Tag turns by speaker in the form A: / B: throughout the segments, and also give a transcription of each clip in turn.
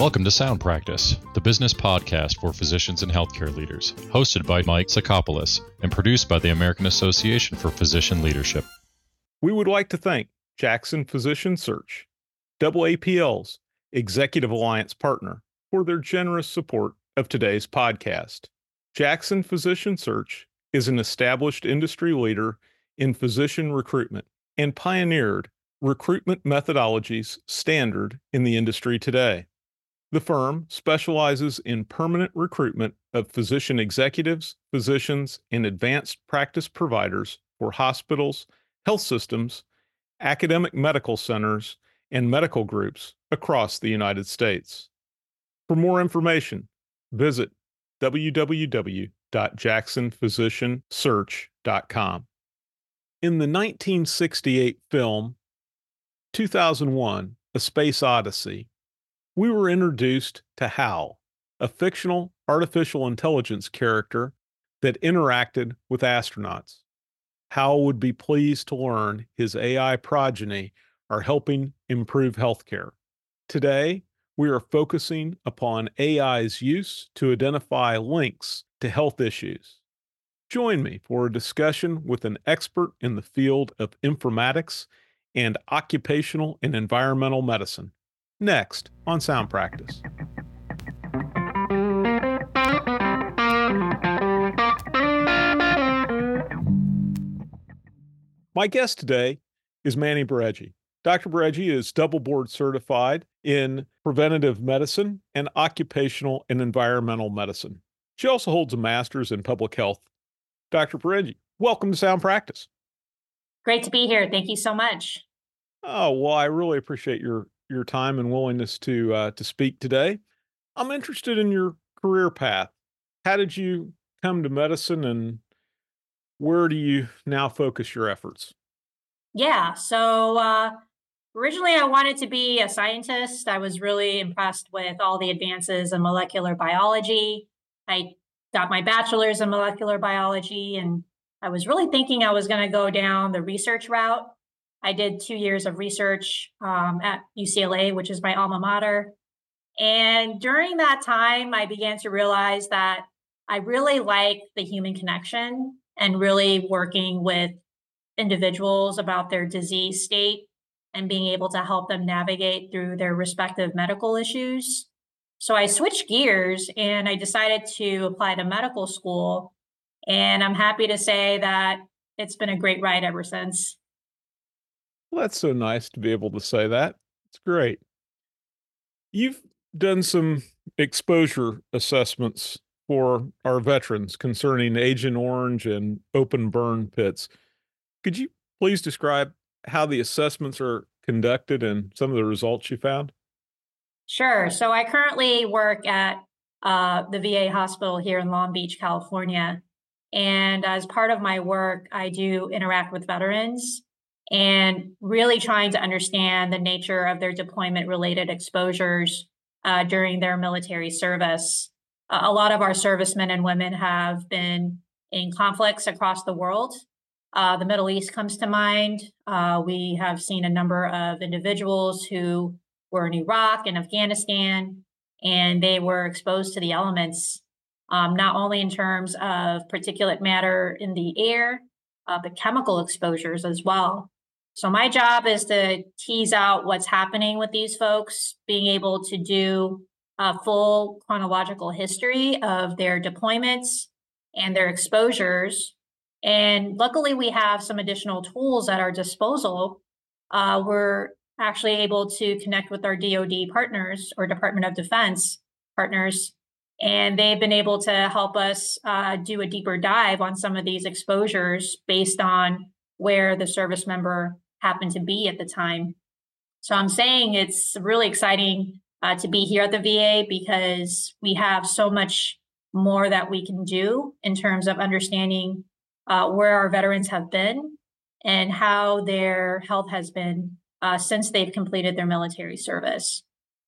A: Welcome to Sound Practice, the business podcast for physicians and healthcare leaders, hosted by Mike Sakopoulos and produced by the American Association for Physician Leadership.
B: We would like to thank Jackson Physician Search, AAPL's Executive Alliance partner, for their generous support of today's podcast. Jackson Physician Search is an established industry leader in physician recruitment and pioneered recruitment methodologies standard in the industry today. The firm specializes in permanent recruitment of physician executives, physicians, and advanced practice providers for hospitals, health systems, academic medical centers, and medical groups across the United States. For more information, visit www.jacksonphysiciansearch.com. In the 1968 film 2001: A Space Odyssey, we were introduced to Hal, a fictional artificial intelligence character that interacted with astronauts. Hal would be pleased to learn his AI progeny are helping improve healthcare. Today, we are focusing upon AI's use to identify links to health issues. Join me for a discussion with an expert in the field of informatics and occupational and environmental medicine. Next on Sound Practice. My guest today is Manny Bareji. Dr. Bareji is double board certified in preventative medicine and occupational and environmental medicine. She also holds a master's in public health. Dr. Bareji, welcome to Sound Practice.
C: Great to be here. Thank you so much.
B: Oh, well, I really appreciate your time and willingness to speak today. I'm interested in your career path. How did you come to medicine, and where do you now focus your efforts?
C: Yeah, so originally I wanted to be a scientist. I was really impressed with all the advances in molecular biology. I got my bachelor's in molecular biology, and I was really thinking I was going to go down the research route. I did 2 years of research at UCLA, which is my alma mater. And during that time, I began to realize that I really like the human connection and really working with individuals about their disease state and being able to help them navigate through their respective medical issues. So I switched gears and I decided to apply to medical school. And I'm happy to say that it's been a great ride ever since.
B: Well, that's so nice to be able to say that. It's great. You've done some exposure assessments for our veterans concerning Agent Orange and open burn pits. Could you please describe how the assessments are conducted and some of the results you found?
C: Sure. So I currently work at the VA hospital here in Long Beach, California. And as part of my work, I do interact with veterans and really trying to understand the nature of their deployment-related exposures during their military service. A lot of our servicemen and women have been in conflicts across the world. The Middle East comes to mind. We have seen a number of individuals who were in Iraq and Afghanistan, and they were exposed to the elements, not only in terms of particulate matter in the air, but chemical exposures as well. So my job is to tease out what's happening with these folks, being able to do a full chronological history of their deployments and their exposures. And luckily, we have some additional tools at our disposal. We're actually able to connect with our DoD partners or Department of Defense partners, and they've been able to help us do a deeper dive on some of these exposures based on where the service member happened to be at the time. So I'm saying it's really exciting to be here at the VA because we have so much more that we can do in terms of understanding where our veterans have been and how their health has been since they've completed their military service.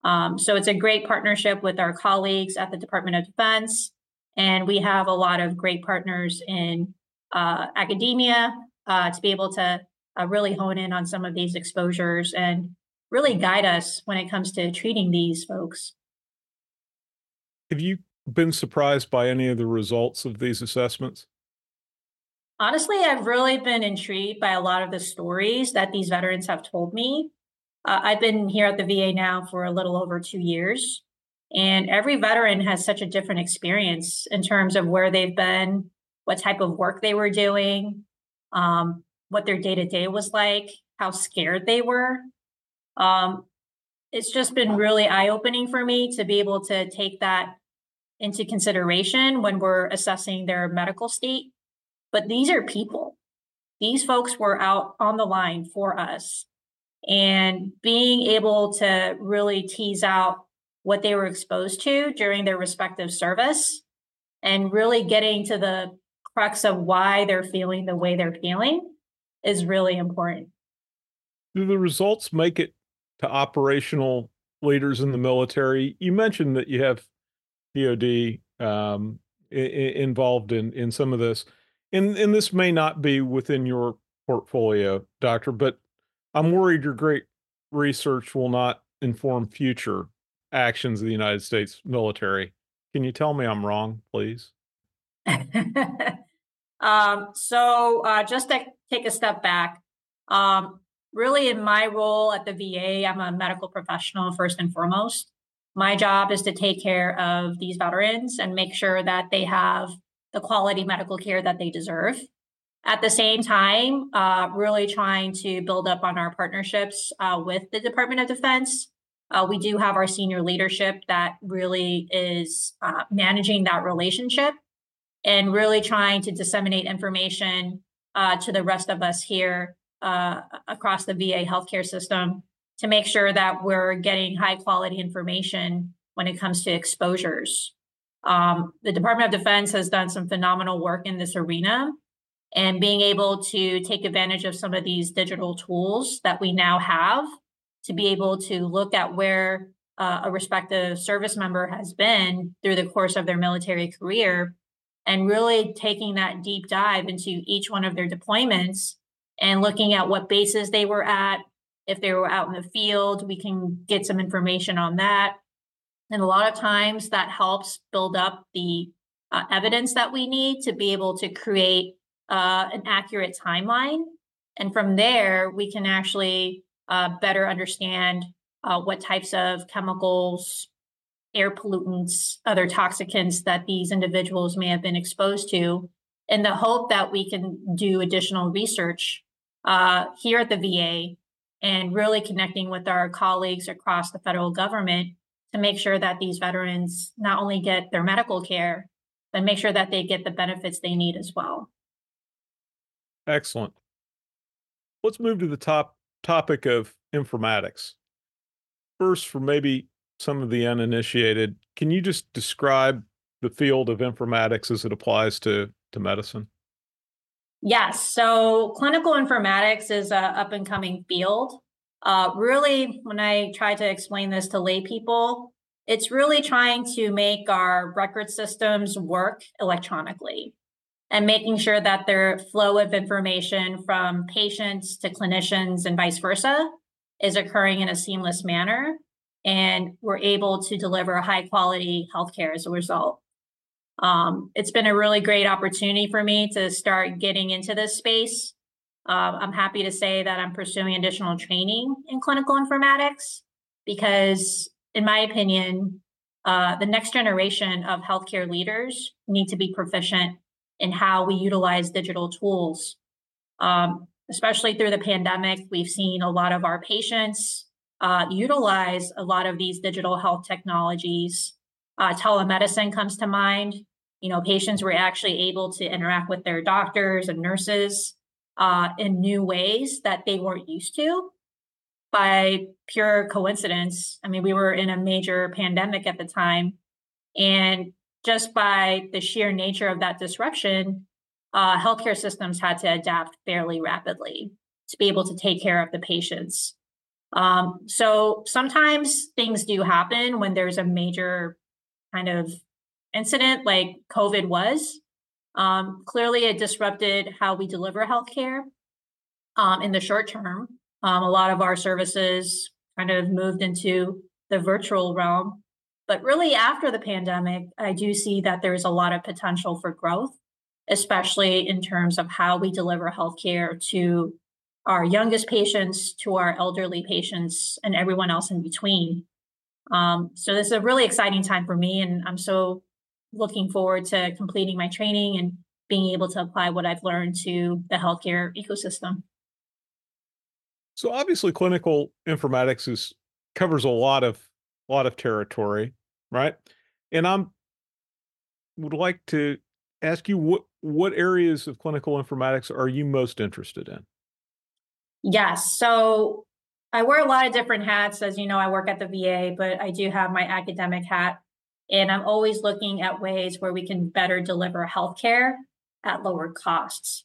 C: So it's a great partnership with our colleagues at the Department of Defense, and we have a lot of great partners in academia to be able to really hone in on some of these exposures and really guide us when it comes to treating these folks.
B: Have you been surprised by any of the results of these assessments?
C: Honestly, I've really been intrigued by a lot of the stories that these veterans have told me. I've been here at the VA now for a little over 2 years, and every veteran has such a different experience in terms of where they've been, what type of work they were doing, what their day to day was like, how scared they were. Um, it's just been really eye opening for me to be able to take that into consideration when we're assessing their medical state. But these are people. These folks were out on the line for us. And being able to really tease out what they were exposed to during their respective service and really getting to the crux of why they're feeling the way they're feeling is really important.
B: Do the results make it to operational leaders in the military? You mentioned that you have DoD involved in some of this, and this may not be within your portfolio, Doctor, but I'm worried your great research will not inform future actions of the United States military. Can you tell me I'm wrong, please?
C: Just to take a step back, um, really in my role at the VA, I'm a medical professional first and foremost. My job is to take care of these veterans and make sure that they have the quality medical care that they deserve. At the same time, really trying to build up on our partnerships with the Department of Defense. We do have our senior leadership that really is managing that relationship and really trying to disseminate information to the rest of us here across the VA healthcare system to make sure that we're getting high quality information when it comes to exposures. The Department of Defense has done some phenomenal work in this arena, and being able to take advantage of some of these digital tools that we now have to be able to look at where a respective service member has been through the course of their military career and really taking that deep dive into each one of their deployments and looking at what bases they were at. If they were out in the field, we can get some information on that. And a lot of times that helps build up the evidence that we need to be able to create an accurate timeline. And from there, we can actually better understand what types of chemicals, air pollutants, other toxicants that these individuals may have been exposed to, in the hope that we can do additional research here at the VA and really connecting with our colleagues across the federal government to make sure that these veterans not only get their medical care, but make sure that they get the benefits they need as well.
B: Excellent. Let's move to the topic of informatics. First, for maybe some of the uninitiated, can you just describe the field of informatics as it applies to medicine?
C: Yes. So clinical informatics is an up and coming field. Really, when I try to explain this to lay people, it's really trying to make our record systems work electronically and making sure that their flow of information from patients to clinicians and vice versa is occurring in a seamless manner. And we're able to deliver high quality healthcare as a result. It's been a really great opportunity for me to start getting into this space. I'm happy to say that I'm pursuing additional training in clinical informatics because, in my opinion, the next generation of healthcare leaders need to be proficient in how we utilize digital tools. Especially through the pandemic, we've seen a lot of our patients utilize a lot of these digital health technologies. Telemedicine comes to mind. Patients were actually able to interact with their doctors and nurses in new ways that they weren't used to by pure coincidence. I mean, we were in a major pandemic at the time, and just by the sheer nature of that disruption, healthcare systems had to adapt fairly rapidly to be able to take care of the patients. So sometimes things do happen when there's a major kind of incident like COVID was. Clearly, it disrupted how we deliver healthcare in the short term. A lot of our services kind of moved into the virtual realm. But really after the pandemic, I do see that there's a lot of potential for growth, especially in terms of how we deliver healthcare to our youngest patients, to our elderly patients, and everyone else in between. So this is a really exciting time for me, and I'm so looking forward to completing my training and being able to apply what I've learned to the healthcare ecosystem.
B: So obviously, clinical informatics covers a lot of territory, right? And would like to ask you what areas of clinical informatics are you most interested in?
C: Yes. So I wear a lot of different hats. As you know, I work at the VA, but I do have my academic hat. And I'm always looking at ways where we can better deliver healthcare at lower costs.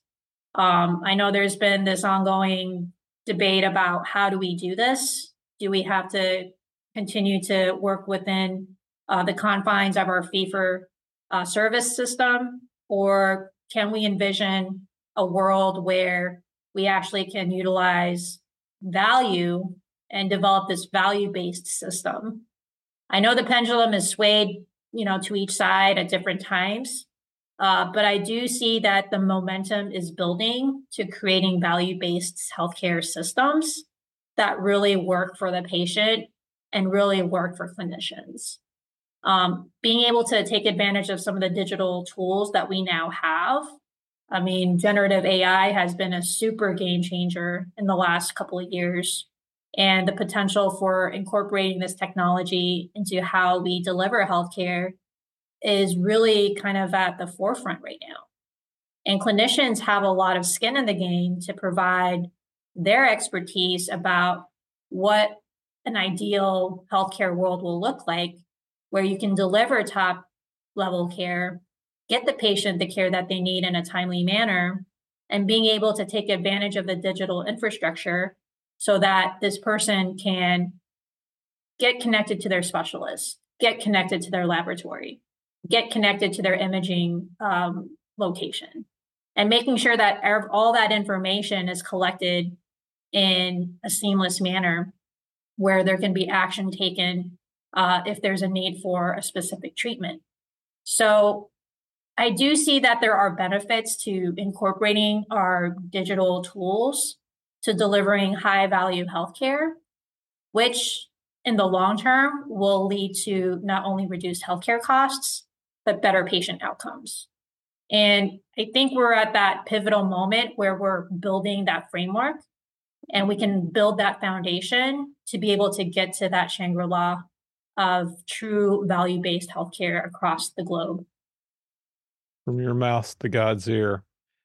C: I know there's been this ongoing debate about how do we do this? Do we have to continue to work within the confines of our fee for service system? Or can we envision a world where we actually can utilize value and develop this value-based system? I know the pendulum is swayed, to each side at different times, but I do see that the momentum is building to creating value-based healthcare systems that really work for the patient and really work for clinicians. Being able to take advantage of some of the digital tools that we now have. I mean, generative AI has been a super game changer in the last couple of years. And the potential for incorporating this technology into how we deliver healthcare is really kind of at the forefront right now. And clinicians have a lot of skin in the game to provide their expertise about what an ideal healthcare world will look like, where you can deliver top level care, get the patient the care that they need in a timely manner, and being able to take advantage of the digital infrastructure so that this person can get connected to their specialist, get connected to their laboratory, get connected to their imaging location, and making sure that all that information is collected in a seamless manner where there can be action taken if there's a need for a specific treatment. So I do see that there are benefits to incorporating our digital tools to delivering high value healthcare, which in the long term will lead to not only reduced healthcare costs, but better patient outcomes. And I think we're at that pivotal moment where we're building that framework and we can build that foundation to be able to get to that Shangri-La of true value-based healthcare across the globe.
B: From your mouth to God's ear.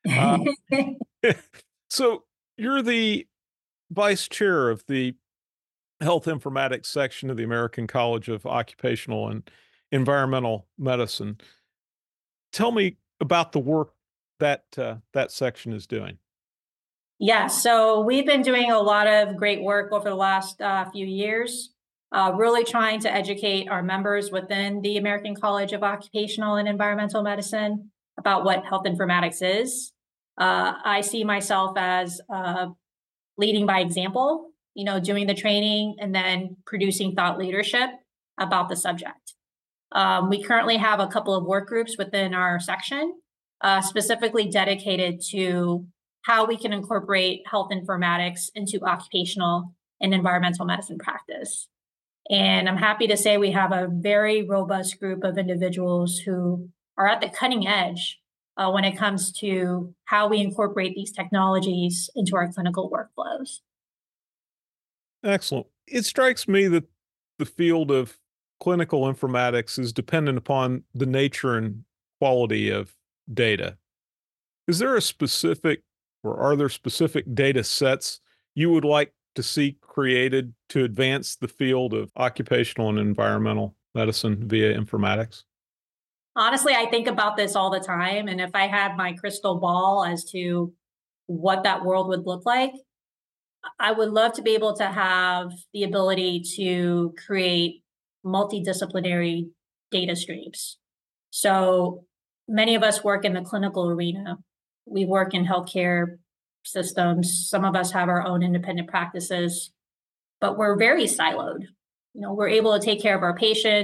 B: So you're the vice chair of the health informatics section of the American College of Occupational and Environmental Medicine. Tell me about the work that that section is doing.
C: Yeah, so we've been doing a lot of great work over the last few years, really trying to educate our members within the American College of Occupational and Environmental Medicine about what health informatics is. I see myself as leading by example, doing the training and then producing thought leadership about the subject. We currently have a couple of work groups within our section, specifically dedicated to how we can incorporate health informatics into occupational and environmental medicine practice. And I'm happy to say we have a very robust group of individuals who are at the cutting edge when it comes to how we incorporate these technologies into our clinical workflows.
B: Excellent. It strikes me that the field of clinical informatics is dependent upon the nature and quality of data. Is there a specific, or are there specific data sets you would like to see created to advance the field of occupational and environmental medicine via informatics?
C: Honestly, I think about this all the time. And if I had my crystal ball as to what that world would look like, I would love to be able to have the ability to create multidisciplinary data streams. So many of us work in the clinical arena. We work in healthcare systems. Some of us have our own independent practices, but we're very siloed. We're able to take care of our patients,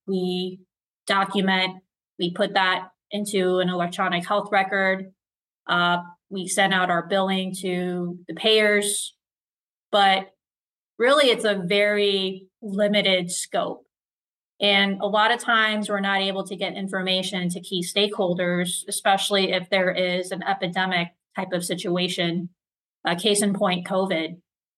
C: we document, we put that into an electronic health record. We send out our billing to the payers, but really it's a very limited scope. And a lot of times we're not able to get information to key stakeholders, especially if there is an epidemic type of situation. Case in point, COVID.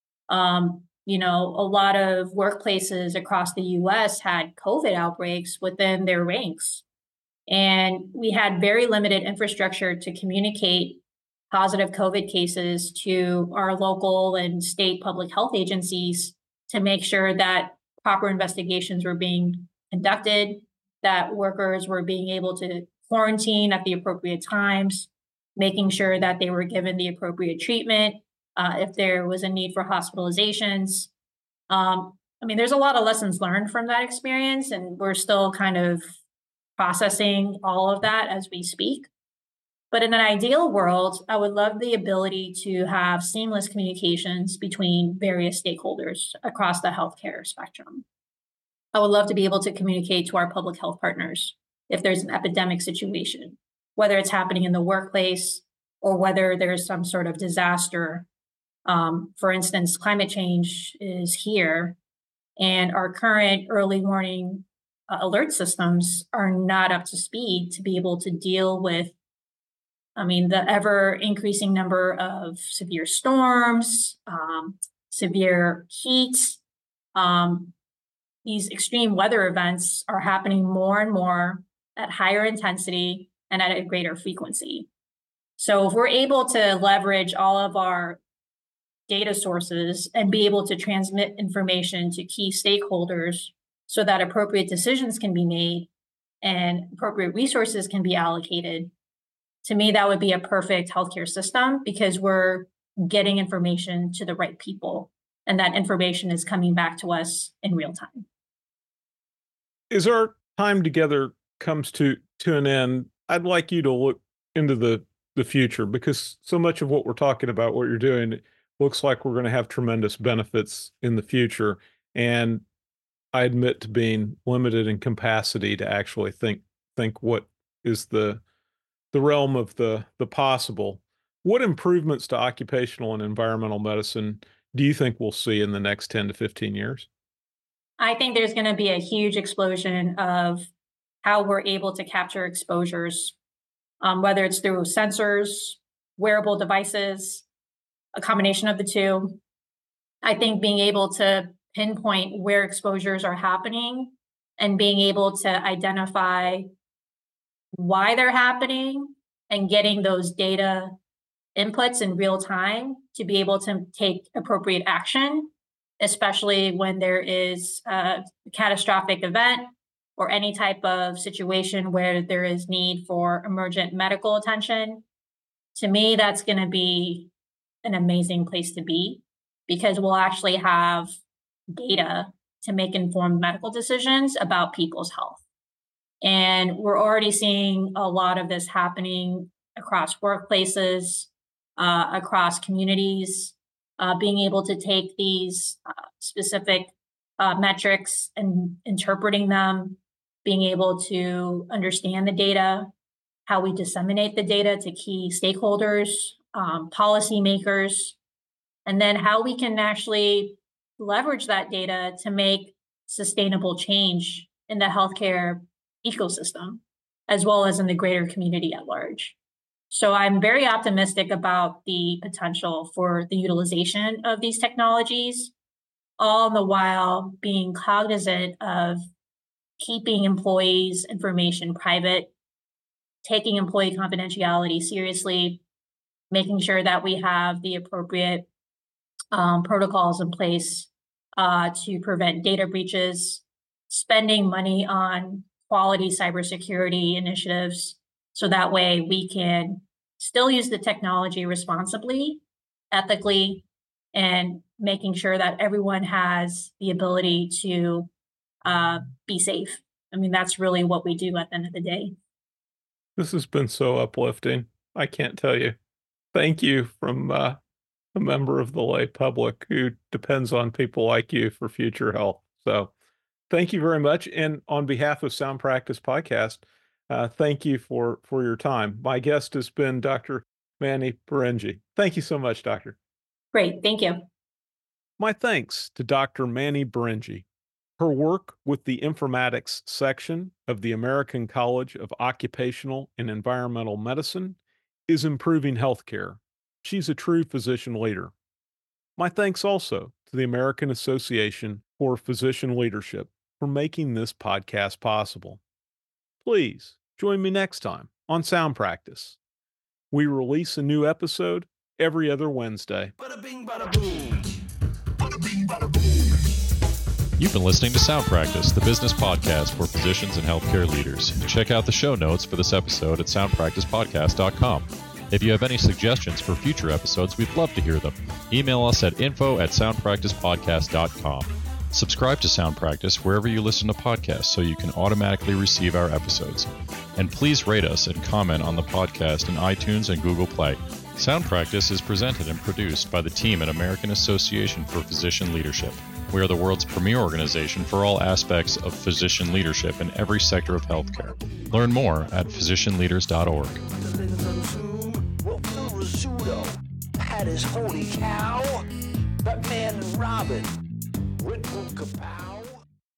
C: A lot of workplaces across the US had COVID outbreaks within their ranks. And we had very limited infrastructure to communicate positive COVID cases to our local and state public health agencies to make sure that proper investigations were being conducted, that workers were being able to quarantine at the appropriate times, making sure that they were given the appropriate treatment, if there was a need for hospitalizations. There's a lot of lessons learned from that experience, and we're still kind of processing all of that as we speak. But in an ideal world, I would love the ability to have seamless communications between various stakeholders across the healthcare spectrum. I would love to be able to communicate to our public health partners if there's an epidemic situation, whether it's happening in the workplace or whether there's some sort of disaster. For instance, climate change is here, and our current early warning alert systems are not up to speed to be able to deal with, the ever increasing number of severe storms, severe heat. These extreme weather events are happening more and more at higher intensity and at a greater frequency. So if we're able to leverage all of our data sources and be able to transmit information to key stakeholders so that appropriate decisions can be made and appropriate resources can be allocated, to me, that would be a perfect healthcare system because we're getting information to the right people and that information is coming back to us in real time.
B: As our time together comes to an end, I'd like you to look into the future, because so much of what we're talking about, what you're doing, looks like we're going to have tremendous benefits in the future. And I admit to being limited in capacity to actually think what is the realm of the possible. What improvements to occupational and environmental medicine do you think we'll see in the next 10 to 15 years?
C: I think there's going to be a huge explosion of how we're able to capture exposures, whether it's through sensors, wearable devices, a combination of the two. I think being able to pinpoint where exposures are happening and being able to identify why they're happening and getting those data inputs in real time to be able to take appropriate action, especially when there is a catastrophic event or any type of situation where there is need for emergent medical attention. To me, that's going to be an amazing place to be because we'll actually have data to make informed medical decisions about people's health. And we're already seeing a lot of this happening across workplaces, across communities, being able to take these specific metrics and interpreting them, being able to understand the data, how we disseminate the data to key stakeholders, policymakers, and then how we can actually leverage that data to make sustainable change in the healthcare ecosystem, as well as in the greater community at large. So I'm very optimistic about the potential for the utilization of these technologies, all the while being cognizant of keeping employees' information private, taking employee confidentiality seriously, making sure that we have the appropriate protocols in place to prevent data breaches, spending money on quality cybersecurity initiatives, so that way we can still use the technology responsibly, ethically, and making sure that everyone has the ability to be safe. That's really what we do at the end of the day.
B: This has been so uplifting. I can't tell you. Thank you from a member of the lay public who depends on people like you for future health. So Thank you very much. And on behalf of Sound Practice Podcast, thank you for your time. My guest has been Dr. Manny Birenji. Thank you so much, Doctor.
C: Great. Thank you.
B: My thanks to Dr. Manny Birenji. Her work with the informatics section of the American College of Occupational and Environmental Medicine is improving healthcare. She's a true physician leader. My thanks also to the American Association for Physician Leadership for making this podcast possible. Please join me next time on Sound Practice. We release a new episode every other Wednesday.
D: Bada bing, bada boom. Bada bing, bada boom.
A: You've been listening to Sound Practice, the business podcast for physicians and healthcare leaders. Check out the show notes for this episode at soundpracticepodcast.com. If you have any suggestions for future episodes, we'd love to hear them. Email us at info@soundpracticepodcast.com. Subscribe to Sound Practice wherever you listen to podcasts so you can automatically receive our episodes. And please rate us and comment on the podcast in iTunes and Google Play. Sound Practice is presented and produced by the team at American Association for Physician Leadership. We are the world's premier organization for all aspects of physician leadership in every sector of healthcare. Learn more at physicianleaders.org.
D: That is holy cow. Batman and Robin. Red Bull Kapow.